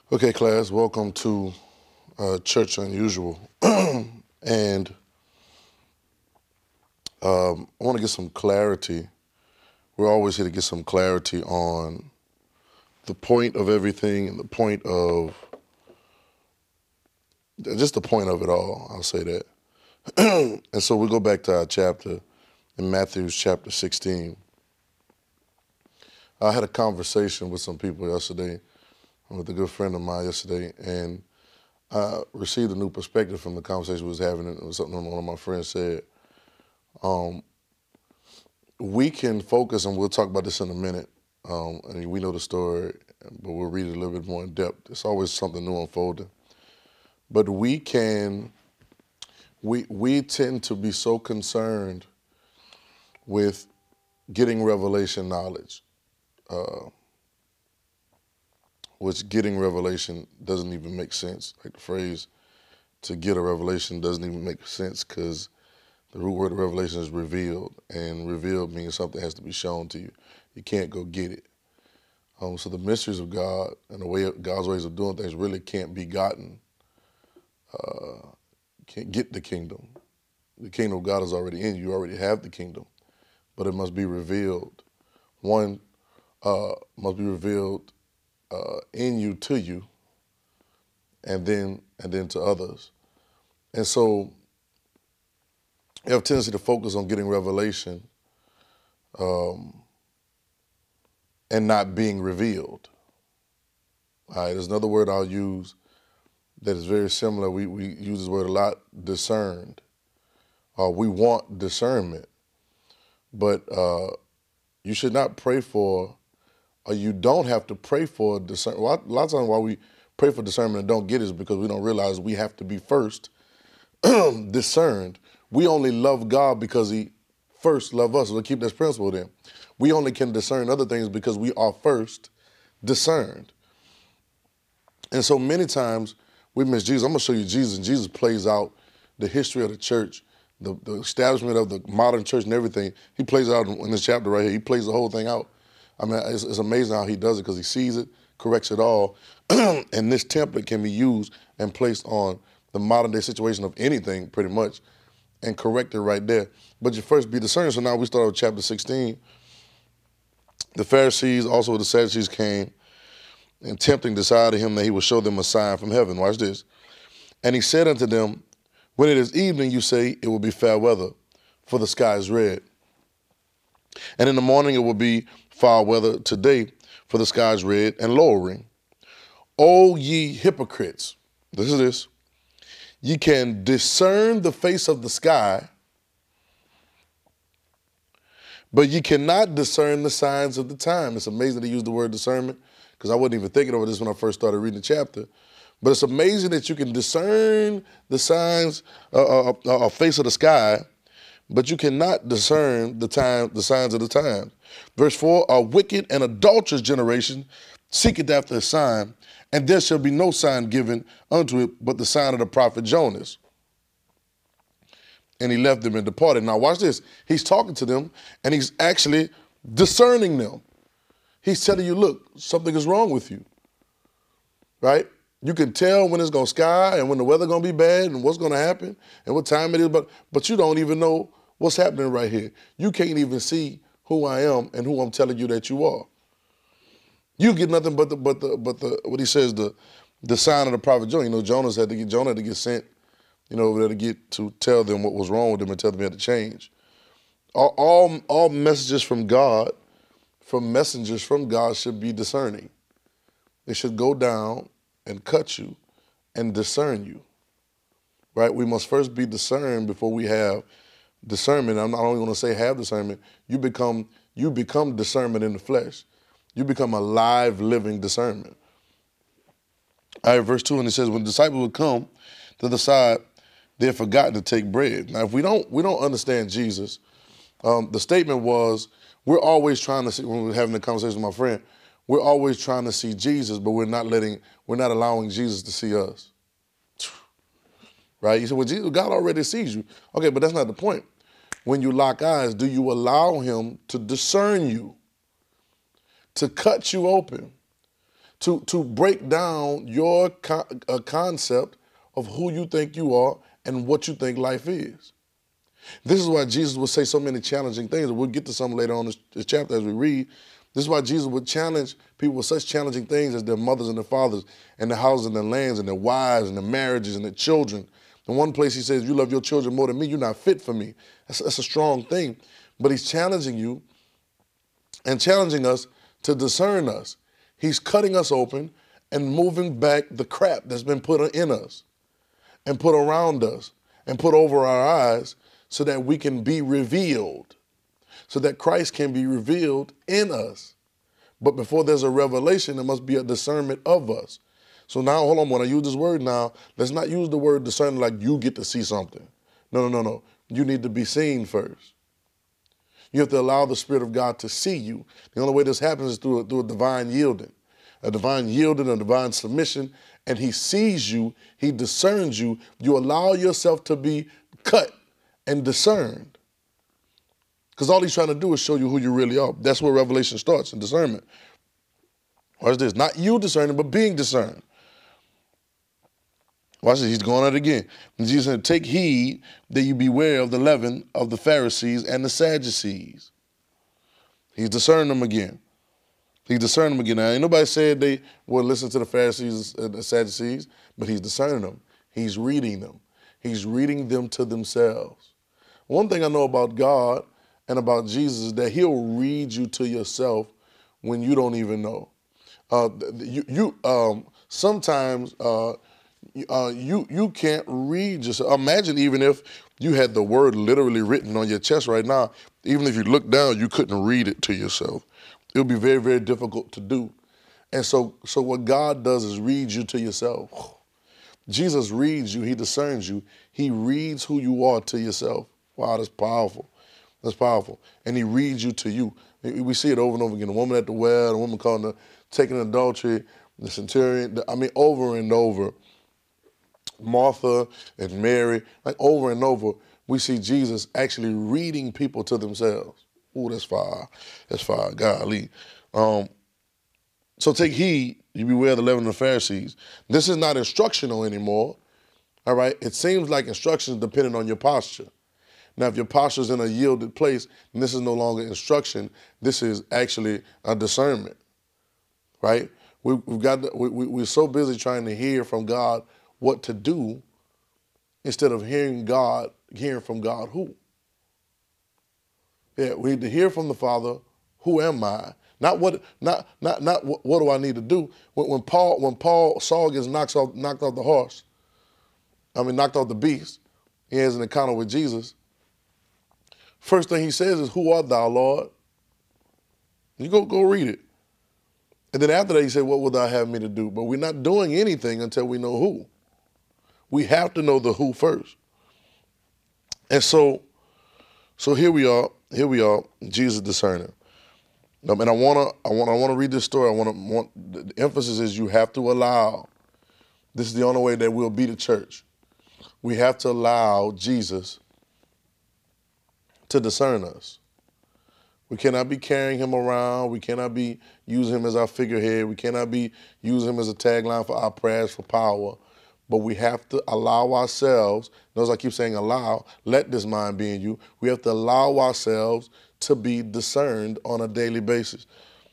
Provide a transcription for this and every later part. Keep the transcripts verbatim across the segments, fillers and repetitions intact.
Okay, class, welcome to uh, Church Unusual. and um, I want to get some clarity. We're always here to get some clarity on the point of everything and the point of, just the point of it all, I'll say that. And so we go back to our chapter in Matthew chapter sixteen. I had a conversation with some people yesterday, with a good friend of mine yesterday, and I received a new perspective from the conversation we was having. It was something one of my friends said. Um, we can focus, and we'll talk about this in a minute. Um, I mean, we know the story, but we'll read it a little bit more in depth. It's always something new unfolding. But we can, we we tend to be so concerned with getting revelation knowledge, uh, which getting revelation doesn't even make sense. Like the phrase "to get a revelation" doesn't even make sense because the root word of revelation is revealed, and revealed means something has to be shown to you. You can't go get it. Um, so the mysteries of God and the way God's ways of doing things really can't be gotten. Uh, can't get the kingdom. The kingdom of God is already in you. You already have the kingdom, but it must be revealed. One uh, must be revealed uh, in you to you, and then and then to others. And so you have a tendency to focus on getting revelation um, and not being revealed. All right, there's another word I'll use that is very similar. We, we use this word a lot, discerned. Uh, we want discernment, but uh, you should not pray for, or you don't have to pray for discernment. A lot, a lot of times why we pray for discernment and don't get it is because we don't realize we have to be first discerned. We only love God because he first loved us. So we'll keep this principle then. We only can discern other things because we are first discerned. And so many times we miss Jesus. I'm going to show you Jesus, and Jesus plays out the history of the church, the, the establishment of the modern church and everything. He plays it out in this chapter right here. He plays the whole thing out. I mean, it's, it's amazing how he does it because he sees it, corrects it all, and this template can be used and placed on the modern day situation of anything pretty much and correct it right there. But you first be discerning. So now we start with chapter sixteen. The Pharisees, also the Sadducees came and tempting decided him that he would show them a sign from heaven. Watch this. And he said unto them, when it is evening, you say it will be fair weather, for the sky is red. And in the morning it will be foul weather today, for the sky is red and lowering. O ye hypocrites, this is this, ye can discern the face of the sky, but ye cannot discern the signs of the time. It's amazing to use the word discernment, because I wasn't even thinking over this when I first started reading the chapter. But it's amazing that you can discern the signs, uh, uh, uh, face of the sky, but you cannot discern the time, the signs of the time. Verse four, a wicked and adulterous generation seeketh after a sign, and there shall be no sign given unto it but the sign of the prophet Jonas. And he left them and departed. Now watch this. He's talking to them, and he's actually discerning them. He's telling you, look, something is wrong with you, right? You can tell when it's going to sky and when the weather going to be bad and what's going to happen and what time it is, but but you don't even know what's happening right here. You can't even see who I am and who I'm telling you that you are. You get nothing but the but the but the what he says the the sign of the prophet Jonah. You know, Jonas had to get Jonah had to get sent, you know, over there to get to tell them what was wrong with them and tell them they had to change. All all, all messages from God, from messengers from God should be discerning. They should go down and cut you and discern you, right? We must first be discerned before we have discernment. I'm not only going to say have discernment, you become you become discernment in the flesh. You become a live, living discernment. All right, verse two, and it says, when the disciples would come to the side, they had forgotten to take bread. Now, if we don't we don't understand Jesus, um, the statement was, we're always trying to see, when we're having a conversation with my friend, we're always trying to see Jesus, but we're not letting, we're not allowing Jesus to see us. Right? You say, well, Jesus, God already sees you. Okay, but that's not the point. When you lock eyes, do you allow him to discern you, to cut you open, to, to break down your co- uh, concept of who you think you are and what you think life is. This is why Jesus would say so many challenging things. We'll get to some later on in this, this chapter as we read. This is why Jesus would challenge people with such challenging things as their mothers and their fathers and their houses and their lands and their wives and their marriages and their children. In one place he says, you love your children more than me, you're not fit for me. That's, that's a strong thing. But he's challenging you and challenging us to discern us. He's cutting us open and moving back the crap that's been put in us and put around us and put over our eyes so that we can be revealed, so that Christ can be revealed in us. But before there's a revelation, there must be a discernment of us. So now, hold on, when I use this word now, let's not use the word discernment like you get to see something. No, no, no, no. You need to be seen first. You have to allow the Spirit of God to see you. The only way this happens is through a, through a divine yielding, a divine yielding, a divine submission, and he sees you, he discerns you. You allow yourself to be cut and discerned. Because all he's trying to do is show you who you really are. That's where revelation starts, in discernment. Watch this, not you discerning, but being discerned. Watch this, he's going at it again. And Jesus said, take heed that you beware of the leaven of the Pharisees and the Sadducees. He's discerning them again. He's discerning them again. Now, ain't nobody said they would listen to the Pharisees and the Sadducees, but he's discerning them. He's reading them. He's reading them to themselves. One thing I know about God and about Jesus is that he'll read you to yourself when you don't even know. Uh, you, you um, sometimes uh, uh, you you can't read yourself. Imagine even if you had the word literally written on your chest right now. Even if you looked down, you couldn't read it to yourself. It would be very, very difficult to do. And so, so what God does is read you to yourself. Jesus reads you. He discerns you. He reads who you are to yourself. Wow, that's powerful. That's powerful. And he reads you to you. We see it over and over again. The woman at the well, the woman caught in the, taking adultery, the centurion. The, I mean, over and over. Martha and Mary, like over and over, we see Jesus actually reading people to themselves. Ooh, that's fire. That's fire. Golly. Um, so take heed, you beware of the leaven of the Pharisees. This is not instructional anymore. All right. It seems like instruction is dependent on your posture. Now, if your posture is in a yielded place, then this is no longer instruction. This is actually a discernment. Right? We, we've got to, we, we, we're so busy trying to hear from God what to do instead of hearing God, hearing from God who. Yeah, we need to hear from the Father, who am I? Not what, not, not, not what, what do I need to do? When, when Paul, when Paul Saul gets knocked off, knocked off the horse, I mean knocked off the beast, he has an encounter with Jesus. First thing he says is, "Who art thou, Lord?" You go, go read it. And then after that, he said, "What will thou have me to do?" But we're not doing anything until we know who. We have to know the who first. And so, so here we are. Here we are. Jesus discerning. Um, and I wanna, I want, I want to read this story. I want to, want the emphasis is you have to allow. This is the only way that we'll be the church. We have to allow Jesus to discern us. We cannot be carrying him around. We cannot be using him as our figurehead. We cannot be using him as a tagline for our prayers for power. But we have to allow ourselves, notice I keep saying allow, let this mind be in you. We have to allow ourselves to be discerned on a daily basis.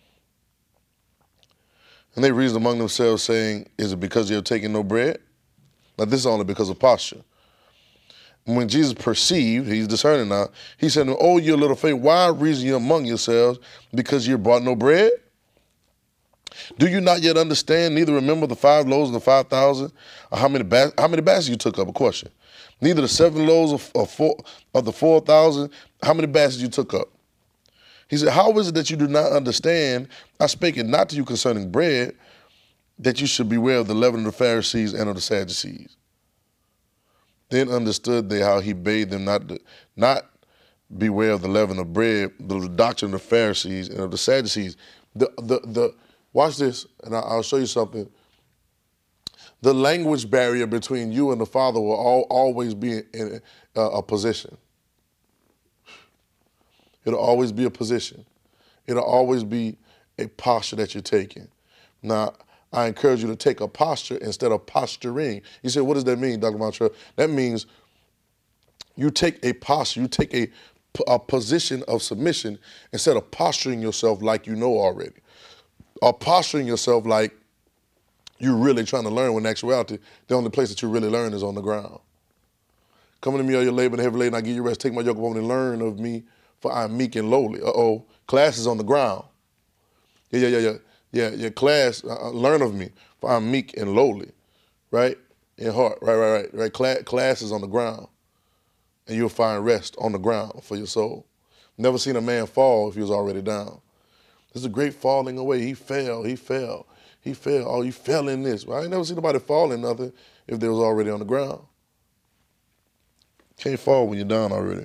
And they reasoned among themselves saying, is it because you have taken no bread? Now this is only because of posture. When Jesus perceived, he's discerning now, he said, oh, you little faith, why reason you among yourselves because you brought no bread? Do you not yet understand, neither remember the five loaves of the five thousand, or how many bas- how many baskets you took up? A question. Neither the seven loaves of, of, four, of the four thousand, how many baskets you took up? He said, how is it that you do not understand? I spake it not to you concerning bread, that you should beware of the leaven of the Pharisees and of the Sadducees. Then understood they how he bade them not to, not beware of the leaven of bread, but of the doctrine of the Pharisees and of the Sadducees. The the the watch this, and I'll show you something. The language barrier between you and the Father will all, always be in a, a position. It'll always be a position. It'll always be a posture that you're taking. Now, I encourage you to take a posture instead of posturing. You say, what does that mean, Doctor Montreal? That means you take a posture, you take a, a position of submission instead of posturing yourself like you know already. Or posturing yourself like you're really trying to learn, when in actuality, the only place that you really learn is on the ground. Come to me, all your labor and heavy laden, I give you rest. Take my yoke upon me and learn of me, for I am meek and lowly. Uh-oh, class is on the ground. Yeah, yeah, yeah, yeah. Yeah, your class, uh, learn of me, for I'm meek and lowly, right? In heart, right, right, right, right. Class, class is on the ground, and you'll find rest on the ground for your soul. Never seen a man fall if he was already down. This is a great falling away. He fell, he fell, he fell. Oh, you fell in this. Well, I ain't never seen nobody fall in nothing if they was already on the ground. Can't fall when you're down already.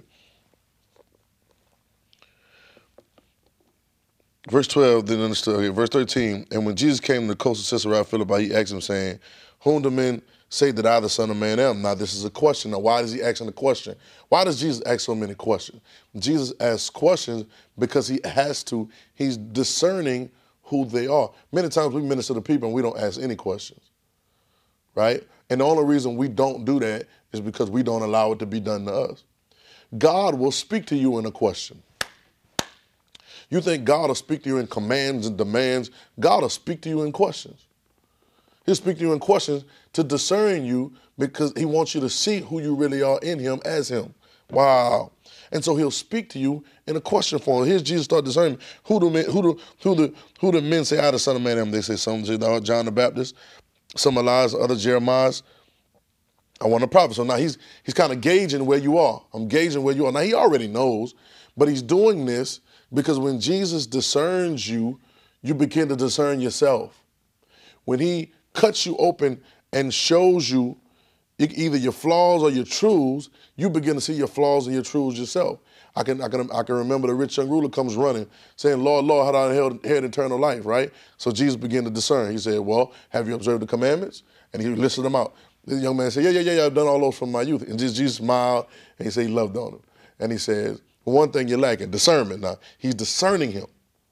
Verse twelve, then understood. Okay, verse thirteen, and when Jesus came to the coast of Caesarea Philippi, he asked him, saying, whom do men say that I, the Son of Man, am? Now, this is a question. Now, why does he ask him the question? Why does Jesus ask so many questions? Jesus asks questions because he has to. He's discerning who they are. Many times we minister to people and we don't ask any questions, right? And the only reason we don't do that is because we don't allow it to be done to us. God will speak to you in a question. You think God will speak to you in commands and demands? God will speak to you in questions. He'll speak to you in questions to discern you because he wants you to see who you really are in him as him. Wow. And so he'll speak to you in a question form. Here's Jesus start discerning. Who do men, who do, who do, who do men say I, the Son of Man, am? They say some say John the Baptist, some Elias, other Jeremiahs. I want a prophet. So now he's he's kind of gauging where you are. I'm gauging where you are. Now he already knows, but he's doing this because when Jesus discerns you, you begin to discern yourself. When he cuts you open and shows you either your flaws or your truths, you begin to see your flaws and your truths yourself. I can I can I can remember the rich young ruler comes running, saying, Lord, Lord, how do I inherit eternal life, right? So Jesus began to discern. He said, well, have you observed the commandments? And he listed them out. The young man said, yeah, yeah, yeah, yeah, I've done all those from my youth. And Jesus, Jesus smiled and he said he loved on him. And he says, one thing you're lacking, discernment. Now, he's discerning him.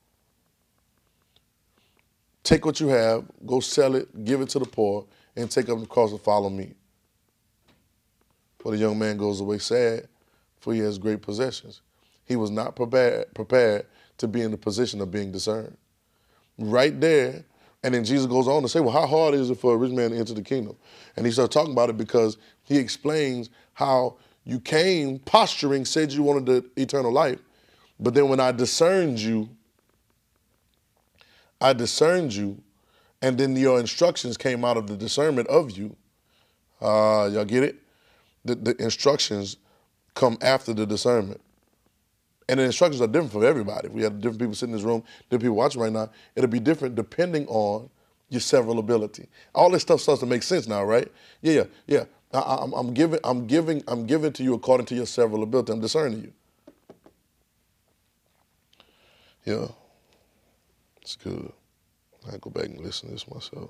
Take what you have, go sell it, give it to the poor, and take up the cross and follow me. Well, the young man goes away sad, for he has great possessions. He was not prepared, prepared to be in the position of being discerned. Right there, and then Jesus goes on to say, well, how hard is it for a rich man to enter the kingdom? And he starts talking about it because he explains how you came posturing, said you wanted the eternal life, but then when I discerned you, I discerned you, and then your instructions came out of the discernment of you. Uh, y'all get it? The, the instructions come after the discernment. And the instructions are different for everybody. If we have different people sitting in this room, different people watching right now, it'll be different depending on your several ability. All this stuff starts to make sense now, right? Yeah, yeah, yeah. I, I'm, I'm giving, I'm giving, I'm giving to you according to your several ability. I'm discerning you. Yeah, it's good. I go back and listen to this myself.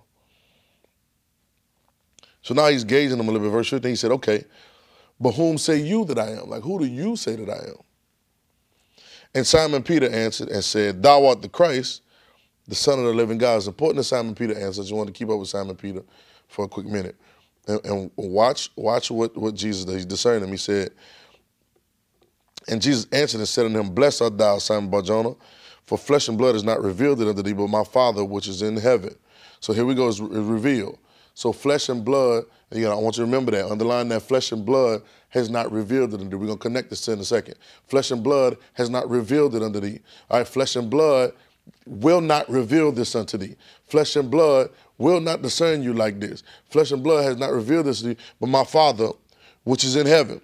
So now he's gauging them a little bit. Verse fifteen, he said, okay, but whom say you that I am? Like, who do you say that I am? And Simon Peter answered and said, thou art the Christ, the Son of the living God. It's important that Simon Peter answered. I just wanted to keep up with Simon Peter for a quick minute. And, and watch watch what, what Jesus did. He discerned him. He said, and Jesus answered and said unto him, blessed art thou, Simon Bar-Jonah, for flesh and blood is not revealed it unto thee, but my Father which is in heaven. So here we go, it's revealed. So flesh and blood, you know, I want you to remember that. Underline that flesh and blood has not revealed it unto thee. We're going to connect this in a second. Flesh and blood has not revealed it unto thee. All right, flesh and blood will not reveal this unto thee. Flesh and blood will not discern you like this. Flesh and blood has not revealed this to thee, but my Father which is in heaven.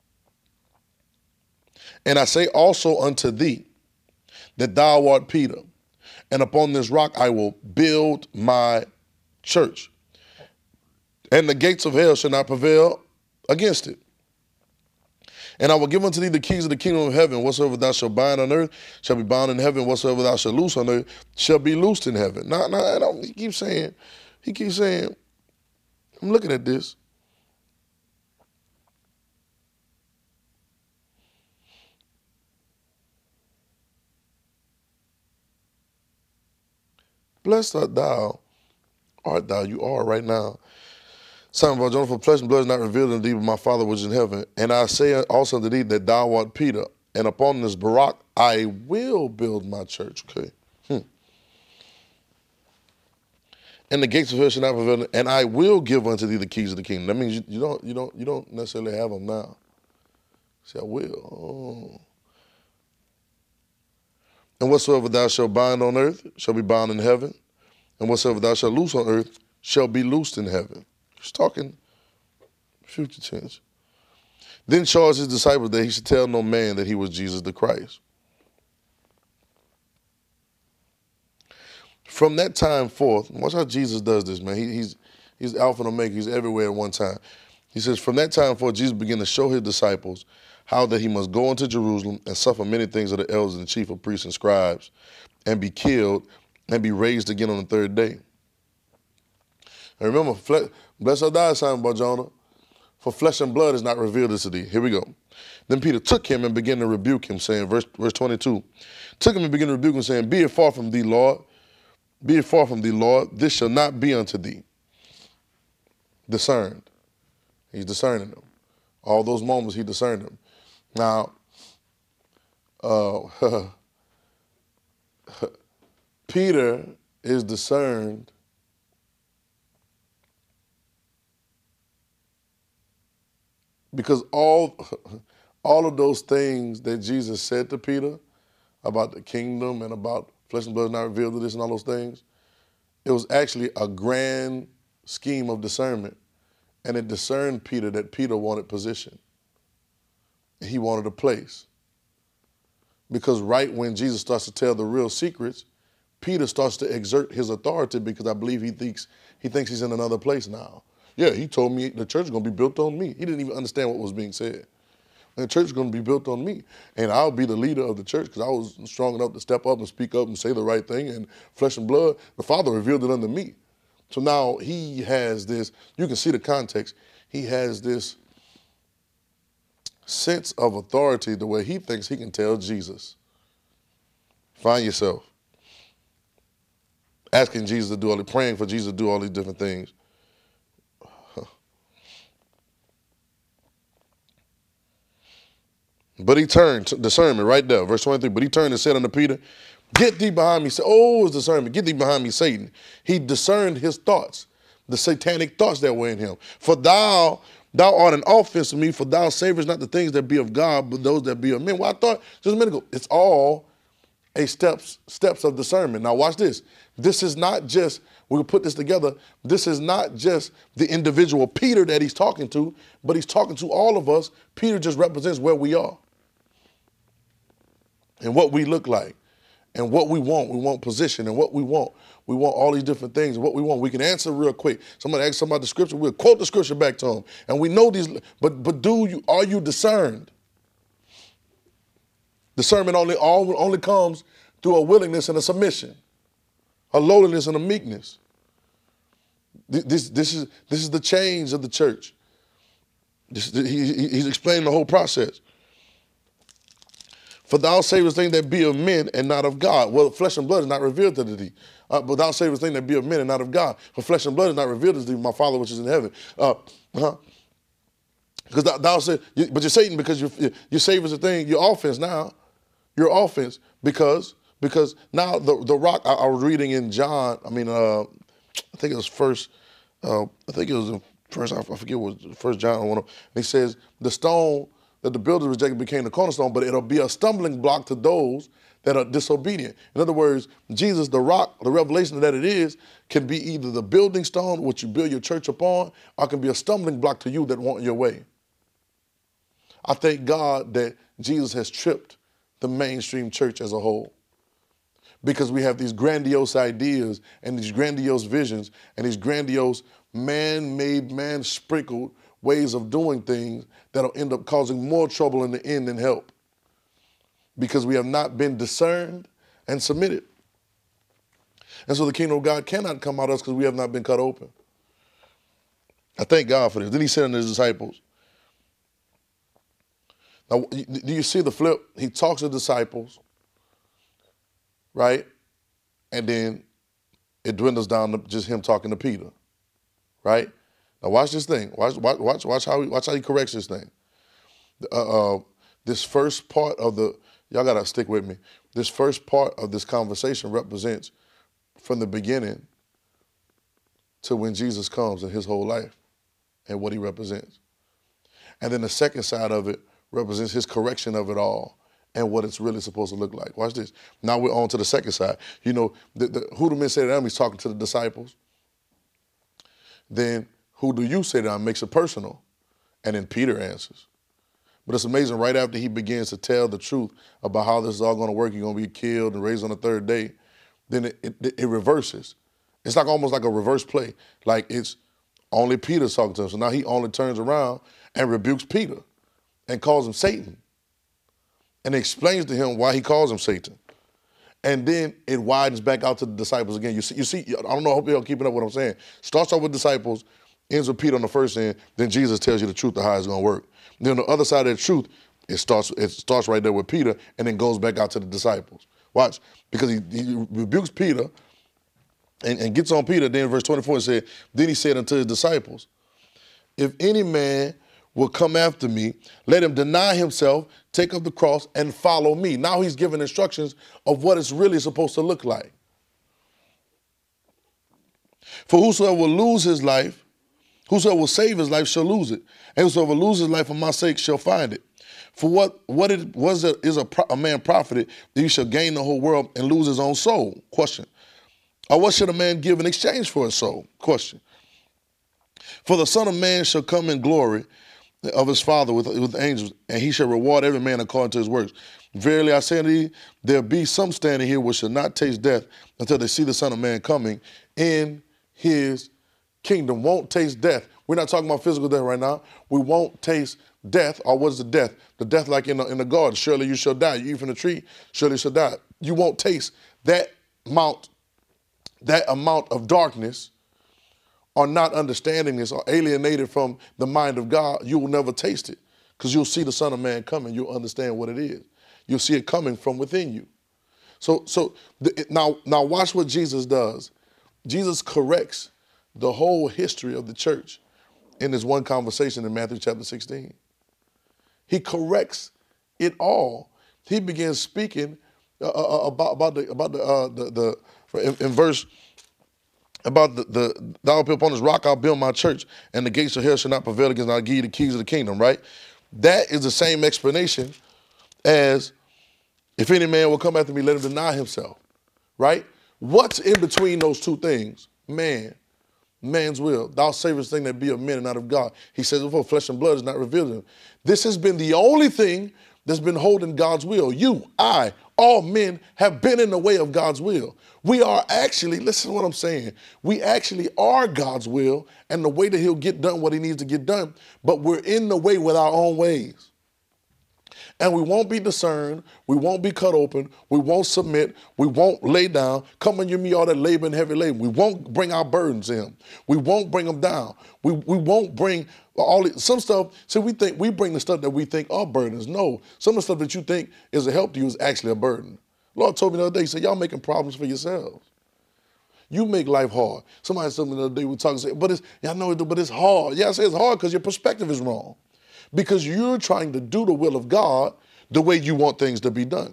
And I say also unto thee that thou art Peter, and upon this rock I will build my church, and the gates of hell shall not prevail against it. And I will give unto thee the keys of the kingdom of heaven. Whatsoever thou shalt bind on earth shall be bound in heaven. Whatsoever thou shalt loose on earth shall be loosed in heaven. Now, now I don't, he keeps saying, he keeps saying, I'm looking at this. Blessed art thou, art thou? You are right now. Simon Bar Jonah, for flesh and blood is not revealed unto thee, but my Father which is in heaven. And I say also unto thee that thou art Peter, and upon this rock I will build my church. Okay. Hmm. And the gates of hell shall not prevail, and I will give unto thee the keys of the kingdom. That means you, you don't you don't you don't necessarily have them now. See, I will. Oh. And whatsoever thou shalt bind on earth shall be bound in heaven, and whatsoever thou shalt loose on earth shall be loosed in heaven. He's talking future tense. Then charged his disciples that he should tell no man that he was Jesus the Christ. From that time forth, watch how Jesus does this, man. He, he's he's Alpha and Omega. He's everywhere at one time. He says, from that time forth, Jesus began to show his disciples how that he must go into Jerusalem and suffer many things of the elders and chief of priests and scribes, and be killed and be raised again on the third day. And remember, blessed are thou, Simon Bar Jonah, for flesh and blood is not revealed this to thee. Here we go. Then Peter took him and began to rebuke him, saying, verse, verse twenty-two, took him and began to rebuke him, saying, be it far from thee, Lord. Be it far from thee, Lord. This shall not be unto thee. Discerned. He's discerning them. All those moments he discerned them. Now, uh, Peter is discerned because all, all of those things that Jesus said to Peter about the kingdom and about flesh and blood not revealed to this and all those things, it was actually a grand scheme of discernment. And it discerned Peter that Peter wanted position. He wanted a place. Because right when Jesus starts to tell the real secrets, Peter starts to exert his authority because I believe he thinks he thinks he's in another place now. Yeah, he told me the church is going to be built on me. He didn't even understand what was being said. And the church is going to be built on me. And I'll be the leader of the church because I was strong enough to step up and speak up and say the right thing. And flesh and blood, the Father revealed it unto me. So now he has this, you can see the context, he has this sense of authority the way he thinks he can tell Jesus. Find yourself asking Jesus to do all the, praying for Jesus to do all these different things. But he turned, discernment right there, verse twenty-three, but he turned and said unto Peter, get thee behind me. Oh, it's discernment. Get thee behind me, Satan. He discerned his thoughts, the satanic thoughts that were in him. For thou, thou art an offense to me, for thou savorest not the things that be of God, but those that be of men. Well, I thought just a minute ago, it's all a steps, steps of discernment. Now watch this. This is not just, we'll put this together, this is not just the individual Peter that he's talking to, but he's talking to all of us. Peter just represents where we are and what we look like. And what we want, we want position, and what we want, we want all these different things, and what we want, we can answer real quick. Somebody asks somebody the scripture, we'll quote the scripture back to them. And we know these, but but do you, are you discerned? Discernment only, all, only comes through a willingness and a submission, a lowliness and a meekness. This, this, is, this is the change of the church. This, he, he's explaining the whole process. For thou savest things that be of men and not of God. Well, flesh and blood is not revealed to thee. Uh, but thou savest things that be of men and not of God. For flesh and blood is not revealed to thee, my Father which is in heaven. Uh, huh? Because thou, thou said, but you're Satan because you you save us a thing, your offense now. Your offense because because now the the rock. I, I was reading in John. I mean, uh, I think it was first. Uh, I think it was in first. I forget what was First John. One. And he says the stone that the builders rejected became the cornerstone, but it'll be a stumbling block to those that are disobedient. In other words, Jesus, the rock, the revelation that it is, can be either the building stone, which you build your church upon, or it can be a stumbling block to you that want your way. I thank God that Jesus has tripped the mainstream church as a whole, because we have these grandiose ideas and these grandiose visions and these grandiose man-made, man-sprinkled ways of doing things that'll end up causing more trouble in the end than help, because we have not been discerned and submitted. And so the kingdom of God cannot come out of us because we have not been cut open. I thank God for this. Then he said unto his disciples, now, do you see the flip? He talks to the disciples, right? And then it dwindles down to just him talking to Peter, right? Now watch this thing. Watch, watch, watch, watch how he, watch how he corrects this thing. Uh, uh, this first part of the, y'all gotta stick with me. This first part of this conversation represents from the beginning to when Jesus comes in his whole life and what he represents. And then the second side of it represents his correction of it all and what it's really supposed to look like. Watch this. Now we're on to the second side. You know, the, the, who do men say to them? He's talking to the disciples. Then who do you say to them? Makes it personal. And then Peter answers. But it's amazing, right after he begins to tell the truth about how this is all going to work, you're going to be killed and raised on the third day, then it, it, it reverses. It's like almost like a reverse play. Like it's only Peter's talking to him. So now he only turns around and rebukes Peter and calls him Satan and explains to him why he calls him Satan. And then it widens back out to the disciples again. You see, you see, I don't know, I hope you're keeping up what I'm saying. Starts off with disciples, ends with Peter on the first end, then Jesus tells you the truth of how it's going to work. Then on the other side of the truth, it starts it starts right there with Peter and then goes back out to the disciples. Watch, because he, he rebukes Peter and, and gets on Peter. Then in verse twenty-four it said, then he said unto his disciples, if any man will come after me, let him deny himself, take up the cross, and follow me. Now he's giving instructions of what it's really supposed to look like. For whosoever will lose his life, whosoever will save his life shall lose it. And whosoever loses his life for my sake shall find it. For what what it was a, is a, a man profited that he shall gain the whole world and lose his own soul? Question. Or what should a man give in exchange for his soul? Question. For the Son of Man shall come in glory of his Father with, with angels, and he shall reward every man according to his works. Verily I say unto thee, there be some standing here which shall not taste death until they see the Son of Man coming in his kingdom. Won't taste death. We're not talking about physical death right now. We won't taste death. Or what is the death? The death like in the, in the garden. Surely you shall die. You eat from the tree, surely you shall die. You won't taste that amount, that amount of darkness or not understanding this or alienated from the mind of God. You will never taste it because you'll see the Son of Man coming. You'll understand what it is. You'll see it coming from within you. So, so the, now, now watch what Jesus does. Jesus corrects the whole history of the church in this one conversation in Matthew chapter sixteen. He corrects it all. He begins speaking uh, uh, about, about the, about the, uh, the, the in, in verse, about the, the thou built upon this rock I'll build my church, and the gates of hell shall not prevail against, and I'll give you the keys of the kingdom, right? That is the same explanation as if any man will come after me, let him deny himself, right? What's in between those two things? Man. Man's will. Thou savest thing that be of men and not of God. He says before, flesh and blood is not revealed to him. This has been the only thing that's been holding God's will. You, I, all men have been in the way of God's will. We are actually, listen to what I'm saying, we actually are God's will and the way that he'll get done what he needs to get done, but we're in the way with our own ways. And we won't be discerned, we won't be cut open, we won't submit, we won't lay down. Come and give me all that labor and heavy labor. We won't bring our burdens in. We won't bring them down. We, we won't bring all the, some stuff. See, we think we bring the stuff that we think are burdens. No, some of the stuff that you think is a help to you is actually a burden. Lord told me the other day, he said, y'all making problems for yourselves. You make life hard. Somebody told me the other day, we talking, say, but it's, yeah, I know it, but it's hard. Yeah, I say it's hard because your perspective is wrong. Because you're trying to do the will of God the way you want things to be done.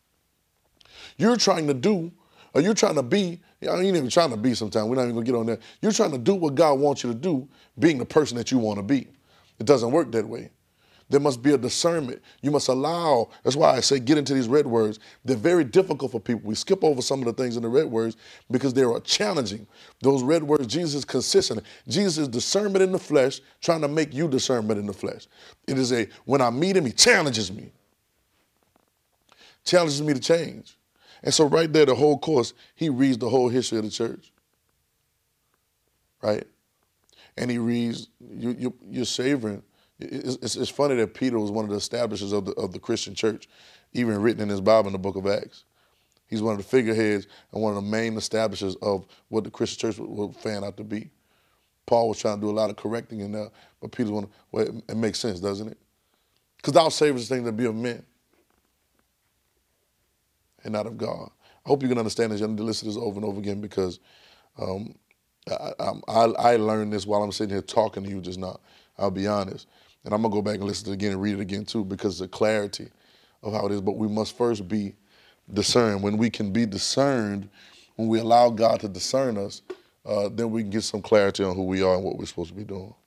You're trying to do, or you're trying to be, you ain't even trying to be sometimes, we're not even gonna get on that. You're trying to do what God wants you to do, being the person that you want to be. It doesn't work that way. There must be a discernment. You must allow, that's why I say get into these red words. They're very difficult for people. We skip over some of the things in the red words because they are challenging. Those red words, Jesus is consistent. Jesus is discernment in the flesh, trying to make you discernment in the flesh. It is a, when I meet him, he challenges me. Challenges me to change. And so right there, the whole course, he reads the whole history of the church. Right? And he reads, you, you, you're savoring. It's, it's funny that Peter was one of the establishers of the, of the Christian church, even written in his Bible in the book of Acts. He's one of the figureheads and one of the main establishers of what the Christian church would, would fan out to be. Paul was trying to do a lot of correcting in there, but Peter's one, well, it, it makes sense, doesn't it? Because thou savest things that be of men and not of God. I hope you can understand this. You need to listen to this over and over again because Um, I, I, I learned this while I'm sitting here talking to you just now. I'll be honest. And I'm going to go back and listen to it again and read it again too because of the clarity of how it is. But we must first be discerned. When we can be discerned, when we allow God to discern us, uh, then we can get some clarity on who we are and what we're supposed to be doing.